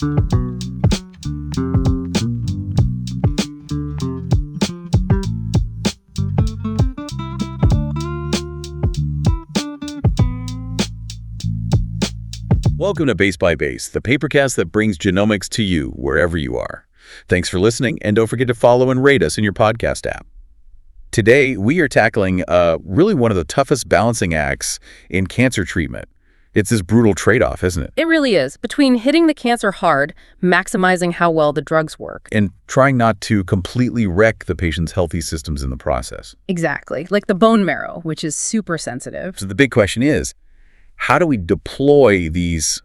Welcome to Base by Base, the papercast that brings genomics to you wherever you are. Thanks for listening, and don't forget to follow and rate us in your podcast app. Today, we are tackling really one of the toughest balancing acts in cancer treatment. It's this brutal trade-off, isn't it? It really is, between hitting the cancer hard, maximizing how well the drugs work. And trying not to completely wreck the patient's healthy systems in the process. Exactly, like the bone marrow, which is super sensitive. So the big question is, how do we deploy these,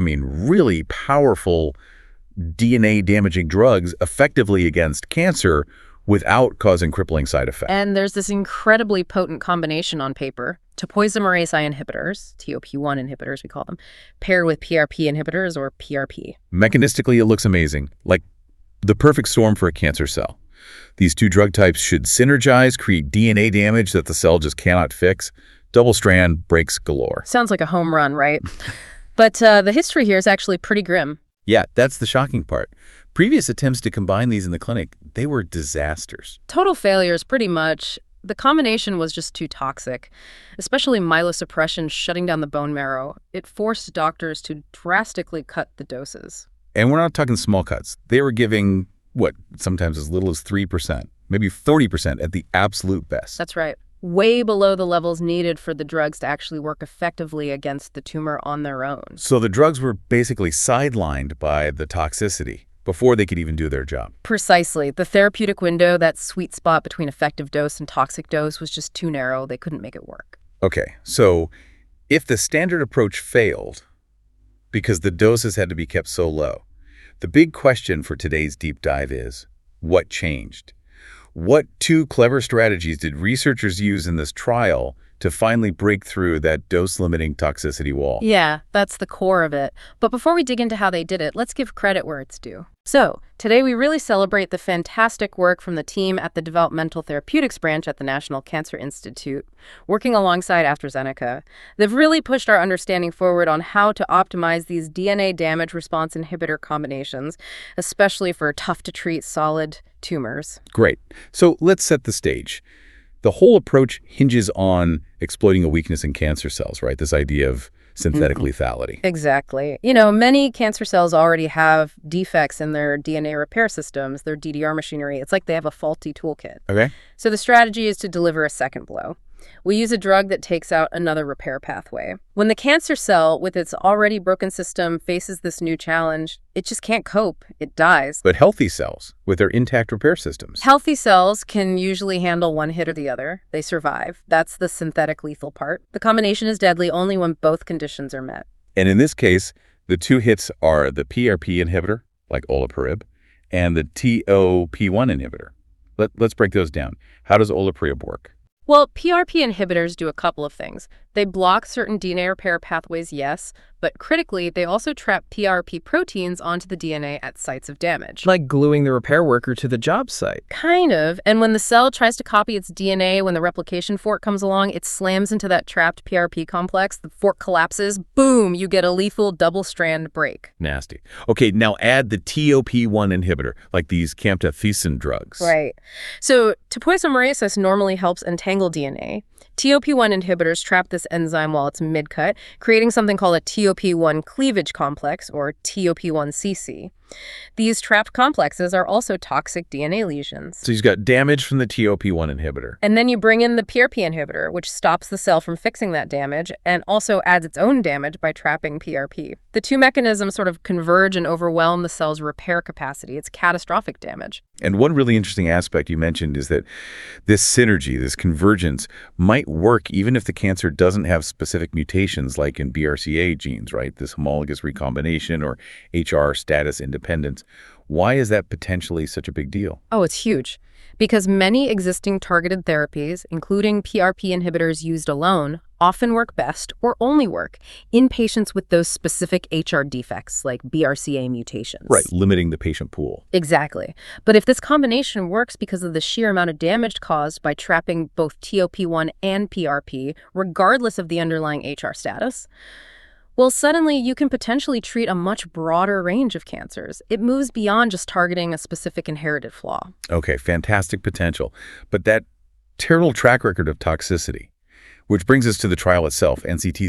really powerful DNA-damaging drugs effectively against cancer without causing crippling side effects? And there's this incredibly potent combination on paper. Topoisomerase I inhibitors, TOP1 inhibitors we call them, paired with PRP inhibitors or PRP. Mechanistically, it looks amazing, like the perfect storm for a cancer cell. These two drug types should synergize, create DNA damage that the cell just cannot fix. Double-strand breaks galore. Sounds like a home run, right? But the history here is actually pretty grim. Yeah, that's the shocking part. Previous attempts to combine these in the clinic, they were disasters. Total failures, pretty much. The combination was just too toxic, especially myelosuppression shutting down the bone marrow. It forced doctors to drastically cut the doses. And we're not talking small cuts. They were giving, sometimes as little as 3%, maybe 30% at the absolute best. That's right. Way below the levels needed for the drugs to actually work effectively against the tumor on their own. So the drugs were basically sidelined by the toxicity before they could even do their job. Precisely. The therapeutic window, that sweet spot between effective dose and toxic dose, was just too narrow. They couldn't make it work. Okay, so if the standard approach failed because the doses had to be kept so low, the big question for today's deep dive is, what changed? What two clever strategies did researchers use in this trial to finally break through that dose-limiting toxicity wall? Yeah, that's the core of it. But before we dig into how they did it, let's give credit where it's due. So, today we really celebrate the fantastic work from the team at the Developmental Therapeutics branch at the National Cancer Institute, working alongside AstraZeneca. They've really pushed our understanding forward on how to optimize these DNA damage response inhibitor combinations, especially for tough-to-treat solid tumors. Great. So let's set the stage. The whole approach hinges on exploiting a weakness in cancer cells, right? This idea of synthetic lethality. Exactly. Many cancer cells already have defects in their DNA repair systems, their DDR machinery. It's like they have a faulty toolkit. Okay. So the strategy is to deliver a second blow. We use a drug that takes out another repair pathway. When the cancer cell, with its already broken system, faces this new challenge, it just can't cope. It dies. But healthy cells, with their intact repair systems. Healthy cells can usually handle one hit or the other. They survive. That's the synthetic lethal part. The combination is deadly only when both conditions are met. And in this case, the two hits are the PRP inhibitor, like olaparib, and the TOP1 inhibitor. Let's break those down. How does olaparib work? Well, PRP inhibitors do a couple of things. They block certain DNA repair pathways, yes, but critically, they also trap PRP proteins onto the DNA at sites of damage. Like gluing the repair worker to the job site. Kind of. And when the cell tries to copy its DNA, when the replication fork comes along, it slams into that trapped PRP complex. The fork collapses. Boom! You get a lethal double-strand break. Nasty. Okay, now add the TOP1 inhibitor, like these camptothecin drugs. Right. So topoisomerase normally helps entangle DNA. TOP1 inhibitors trap this enzyme while it's mid-cut, creating something called a TOP1 cleavage complex, or TOP1CC. These trapped complexes are also toxic DNA lesions. So you've got damage from the TOP1 inhibitor. And then you bring in the PRP inhibitor, which stops the cell from fixing that damage and also adds its own damage by trapping PRP. The two mechanisms sort of converge and overwhelm the cell's repair capacity. It's catastrophic damage. And one really interesting aspect you mentioned is that this synergy, this convergence, might work even if the cancer doesn't have specific mutations like in BRCA genes, right? This homologous recombination or HR status independence. Why is that potentially such a big deal? Oh, it's huge. Because many existing targeted therapies, including PRP inhibitors used alone, often work best or only work in patients with those specific HR defects like BRCA mutations. Right, limiting the patient pool. Exactly. But if this combination works because of the sheer amount of damage caused by trapping both TOP1 and PRP, regardless of the underlying HR status, Well, suddenly you can potentially treat a much broader range of cancers. It moves beyond just targeting a specific inherited flaw. Okay, fantastic potential. But that terrible track record of toxicity, which brings us to the trial itself, NCT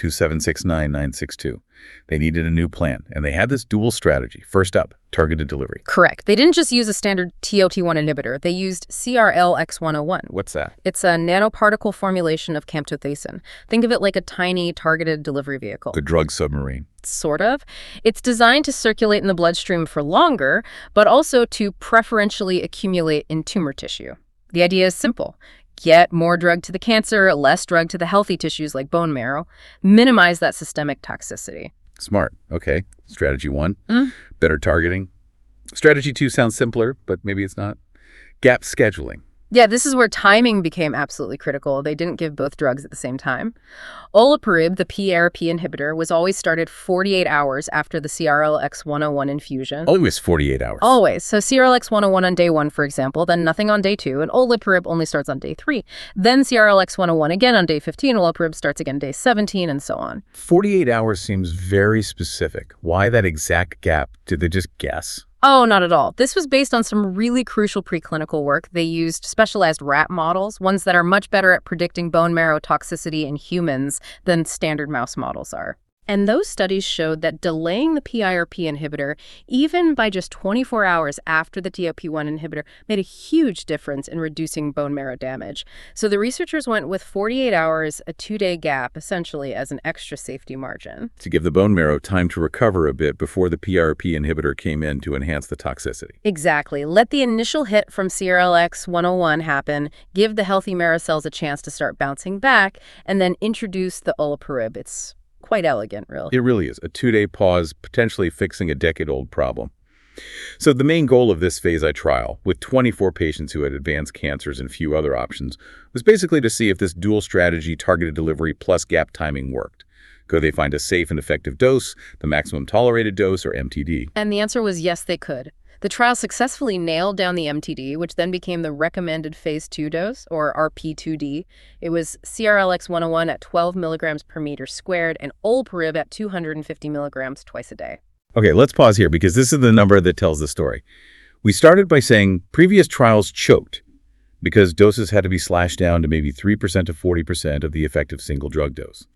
027699662. They needed a new plan, and they had this dual strategy. First up, targeted delivery. Correct. They didn't just use a standard TOT1 inhibitor. They used CRLX101. What's that? It's a nanoparticle formulation of camptothecin. Think of it like a tiny targeted delivery vehicle. The drug submarine. Sort of. It's designed to circulate in the bloodstream for longer, but also to preferentially accumulate in tumor tissue. The idea is simple. Get more drug to the cancer, less drug to the healthy tissues like bone marrow. Minimize that systemic toxicity. Smart. Okay. Strategy 1, better targeting. Strategy 2 sounds simpler, but maybe it's not. Gap scheduling. Yeah, this is where timing became absolutely critical. They didn't give both drugs at the same time. Olaparib, the PRP inhibitor, was always started 48 hours after the CRLX101 infusion. Always 48 hours. Always. So CRLX101 on day 1, for example, then nothing on day 2, and Olaparib only starts on day 3. Then CRLX101 again on day 15, Olaparib starts again day 17, and so on. 48 hours seems very specific. Why that exact gap? Did they just guess? Oh, not at all. This was based on some really crucial preclinical work. They used specialized rat models, ones that are much better at predicting bone marrow toxicity in humans than standard mouse models are. And those studies showed that delaying the PIRP inhibitor, even by just 24 hours after the TOP1 inhibitor, made a huge difference in reducing bone marrow damage. So the researchers went with 48 hours, a 2-day gap, essentially as an extra safety margin. To give the bone marrow time to recover a bit before the PRP inhibitor came in to enhance the toxicity. Exactly. Let the initial hit from CRLX101 happen, give the healthy marrow cells a chance to start bouncing back, and then introduce the Olaparib. It's quite elegant, really. It really is. A 2-day pause, potentially fixing a decade-old problem. So the main goal of this phase I trial, with 24 patients who had advanced cancers and few other options, was basically to see if this dual strategy, targeted delivery plus gap timing, worked. Could they find a safe and effective dose, the maximum tolerated dose, or MTD? And the answer was yes, they could. The trial successfully nailed down the MTD, which then became the recommended phase 2 dose, or RP2D. It was CRLX101 at 12 milligrams per meter squared and Olaparib at 250 milligrams twice a day. Okay, let's pause here because this is the number that tells the story. We started by saying previous trials choked because doses had to be slashed down to maybe 3% to 40% of the effective single drug dose.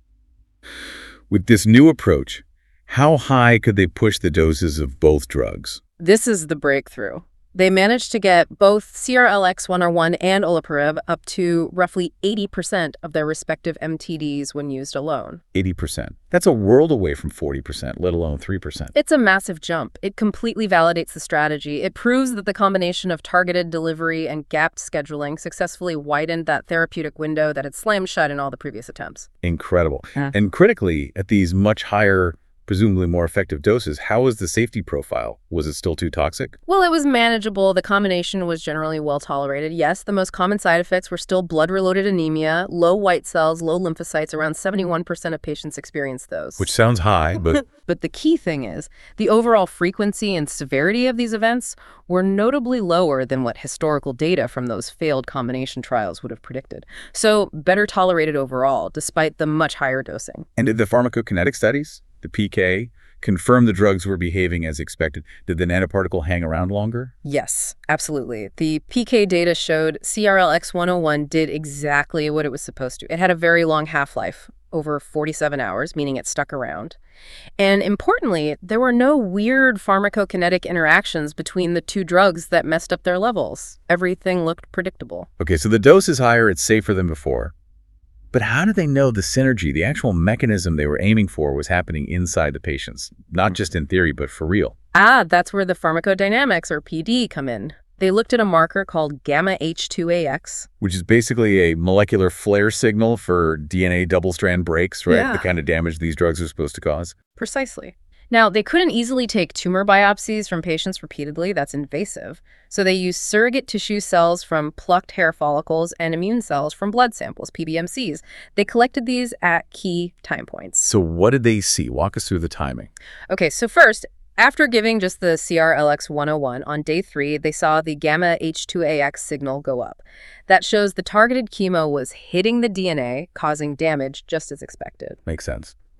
With this new approach, how high could they push the doses of both drugs? This is the breakthrough. They managed to get both CRLX101 and Olaparib up to roughly 80% of their respective MTDs when used alone. 80%. That's a world away from 40%, let alone 3%. It's a massive jump. It completely validates the strategy. It proves that the combination of targeted delivery and gapped scheduling successfully widened that therapeutic window that had slammed shut in all the previous attempts. Incredible. And critically, at these much higher, presumably more effective doses, how was the safety profile? Was it still too toxic? Well, it was manageable. The combination was generally well tolerated. Yes, the most common side effects were still blood-related anemia, low white cells, low lymphocytes. Around 71% of patients experienced those. Which sounds high, but... But the key thing is, the overall frequency and severity of these events were notably lower than what historical data from those failed combination trials would have predicted. So better tolerated overall, despite the much higher dosing. And did the pharmacokinetic studies, the PK, confirm the drugs were behaving as expected? Did the nanoparticle hang around longer? Yes, absolutely. The PK data showed CRLX101 did exactly what it was supposed to. It had a very long half-life, over 47 hours, meaning it stuck around. And importantly, there were no weird pharmacokinetic interactions between the two drugs that messed up their levels. Everything looked predictable. Okay, so the dose is higher, it's safer than before. But how did they know the synergy, the actual mechanism they were aiming for was happening inside the patients? Not just in theory, but for real. That's where the pharmacodynamics, or PD, come in. They looked at a marker called gamma H2AX. Which is basically a molecular flare signal for DNA double-strand breaks, right? Yeah. The kind of damage these drugs are supposed to cause. Precisely. Now, they couldn't easily take tumor biopsies from patients repeatedly. That's invasive. So they used surrogate tissue cells from plucked hair follicles and immune cells from blood samples, PBMCs. They collected these at key time points. So what did they see? Walk us through the timing. Okay, so first, after giving just the CRLX101, on day 3, they saw the gamma H2AX signal go up. That shows the targeted chemo was hitting the DNA, causing damage just as expected. Makes sense.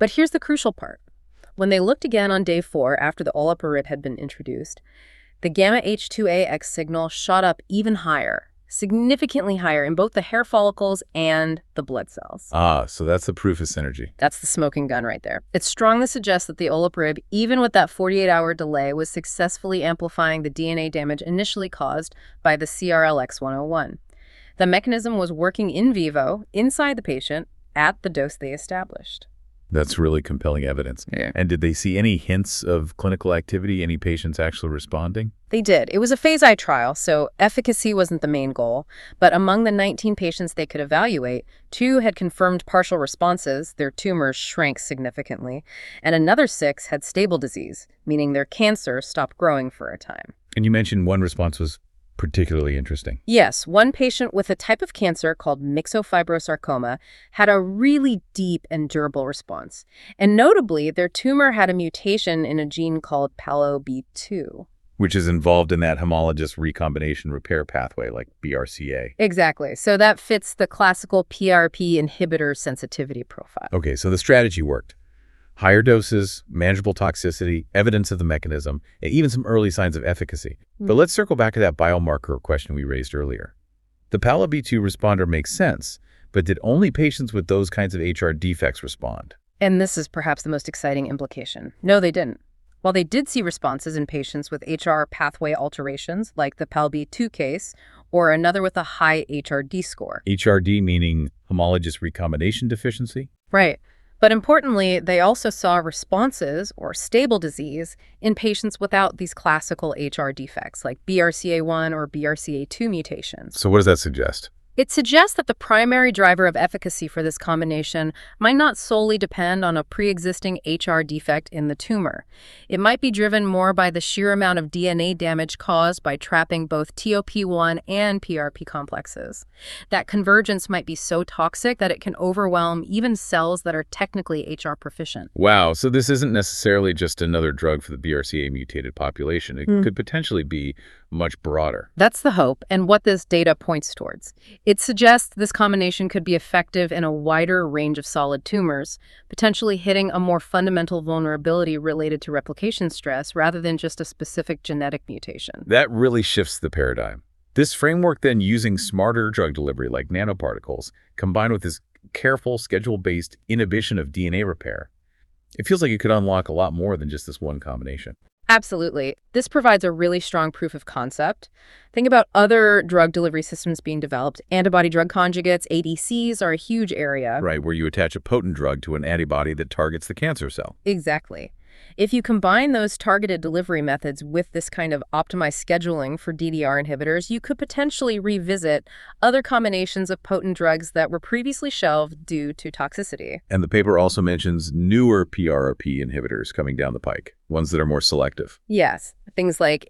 But here's the crucial part. When they looked again on day 4 after the olaparib had been introduced, the gamma H2AX signal shot up even higher, significantly higher in both the hair follicles and the blood cells. Ah, so that's the proof of synergy. That's the smoking gun right there. It strongly suggests that the olaparib, even with that 48-hour delay, was successfully amplifying the DNA damage initially caused by the CRLX-101. The mechanism was working in vivo, inside the patient, at the dose they established. That's really compelling evidence. Yeah. And did they see any hints of clinical activity, any patients actually responding? They did. It was a phase I trial, so efficacy wasn't the main goal. But among the 19 patients they could evaluate, 2 had confirmed partial responses, their tumors shrank significantly, and another 6 had stable disease, meaning their cancer stopped growing for a time. And you mentioned one response was particularly interesting. Yes, one patient with a type of cancer called myxofibrosarcoma had a really deep and durable response. And notably, their tumor had a mutation in a gene called PALOB2. Which is involved in that homologous recombination repair pathway, like BRCA. Exactly. So that fits the classical PRP inhibitor sensitivity profile. Okay, so the strategy worked. Higher doses, manageable toxicity, evidence of the mechanism, and even some early signs of efficacy. But let's circle back to that biomarker question we raised earlier. The PALOB2 responder makes sense, but did only patients with those kinds of HR defects respond? And this is perhaps the most exciting implication. No, they didn't. While they did see responses in patients with HR pathway alterations, like the PALB2 case, or another with a high HRD score. HRD meaning homologous recombination deficiency? Right. But importantly, they also saw responses or stable disease in patients without these classical HR defects like BRCA1 or BRCA2 mutations. So what does that suggest? It suggests that the primary driver of efficacy for this combination might not solely depend on a pre-existing HR defect in the tumor. It might be driven more by the sheer amount of DNA damage caused by trapping both TOP1 and PRP complexes. That convergence might be so toxic that it can overwhelm even cells that are technically HR proficient. Wow, so this isn't necessarily just another drug for the BRCA mutated population. It could potentially be much broader. That's the hope and what this data points towards. It suggests this combination could be effective in a wider range of solid tumors, potentially hitting a more fundamental vulnerability related to replication stress rather than just a specific genetic mutation. That really shifts the paradigm. This framework then using smarter drug delivery like nanoparticles, combined with this careful schedule-based inhibition of DNA repair, it feels like it could unlock a lot more than just this one combination. Absolutely. This provides a really strong proof of concept. Think about other drug delivery systems being developed. Antibody-drug conjugates, ADCs, are a huge area. Right, where you attach a potent drug to an antibody that targets the cancer cell. Exactly. If you combine those targeted delivery methods with this kind of optimized scheduling for DDR inhibitors, you could potentially revisit other combinations of potent drugs that were previously shelved due to toxicity. And the paper also mentions newer PRP inhibitors coming down the pike, ones that are more selective. Yes, things like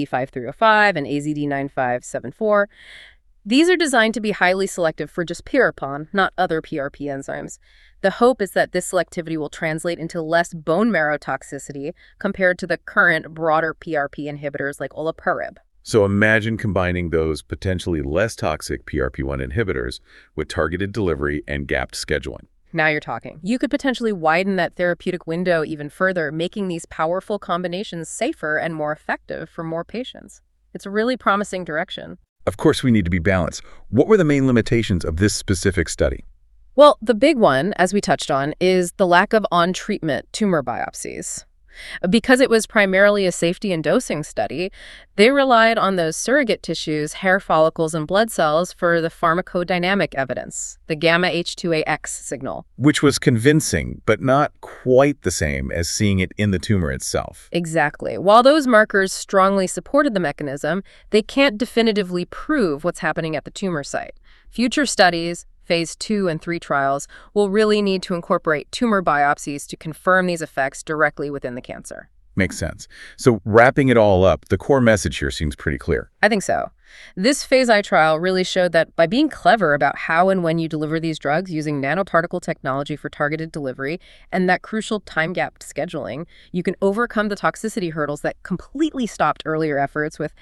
AZD5305 and AZD9574. These are designed to be highly selective for just PRPON, not other PRP enzymes. The hope is that this selectivity will translate into less bone marrow toxicity compared to the current broader PRP inhibitors like olaparib. So imagine combining those potentially less toxic PRP1 inhibitors with targeted delivery and gapped scheduling. Now you're talking. You could potentially widen that therapeutic window even further, making these powerful combinations safer and more effective for more patients. It's a really promising direction. Of course, we need to be balanced. What were the main limitations of this specific study? Well, the big one, as we touched on, is the lack of on-treatment tumor biopsies. Because it was primarily a safety and dosing study, they relied on those surrogate tissues, hair follicles, and blood cells for the pharmacodynamic evidence, the gamma H2AX signal. Which was convincing, but not quite the same as seeing it in the tumor itself. Exactly. While those markers strongly supported the mechanism, they can't definitively prove what's happening at the tumor site. Future studies, Phase 2 and 3 trials, will really need to incorporate tumor biopsies to confirm these effects directly within the cancer. Makes sense. So wrapping it all up, the core message here seems pretty clear. I think so. This Phase I trial really showed that by being clever about how and when you deliver these drugs using nanoparticle technology for targeted delivery and that crucial time-gapped scheduling, you can overcome the toxicity hurdles that completely stopped earlier efforts with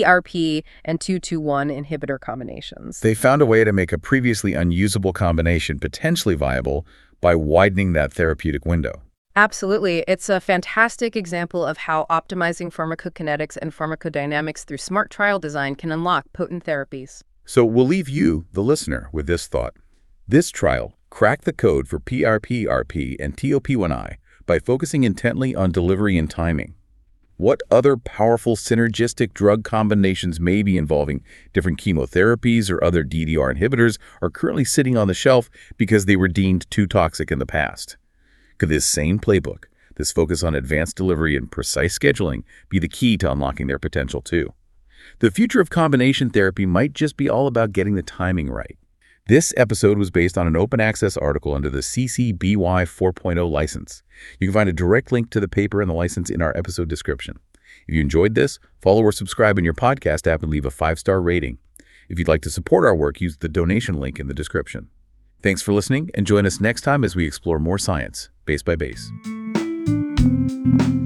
PRP and 221 inhibitor combinations. They found a way to make a previously unusable combination potentially viable by widening that therapeutic window. Absolutely. It's a fantastic example of how optimizing pharmacokinetics and pharmacodynamics through smart trial design can unlock potent therapies. So we'll leave you, the listener, with this thought. This trial cracked the code for PRP-RP and TOP1I by focusing intently on delivery and timing. What other powerful synergistic drug combinations may be involving different chemotherapies or other DDR inhibitors are currently sitting on the shelf because they were deemed too toxic in the past? Could this same playbook, this focus on advanced delivery and precise scheduling, be the key to unlocking their potential too? The future of combination therapy might just be all about getting the timing right. This episode was based on an open access article under the CC BY 4.0 license. You can find a direct link to the paper and the license in our episode description. If you enjoyed this, follow or subscribe in your podcast app and leave a 5-star rating. If you'd like to support our work, use the donation link in the description. Thanks for listening, and join us next time as we explore more science, base by base.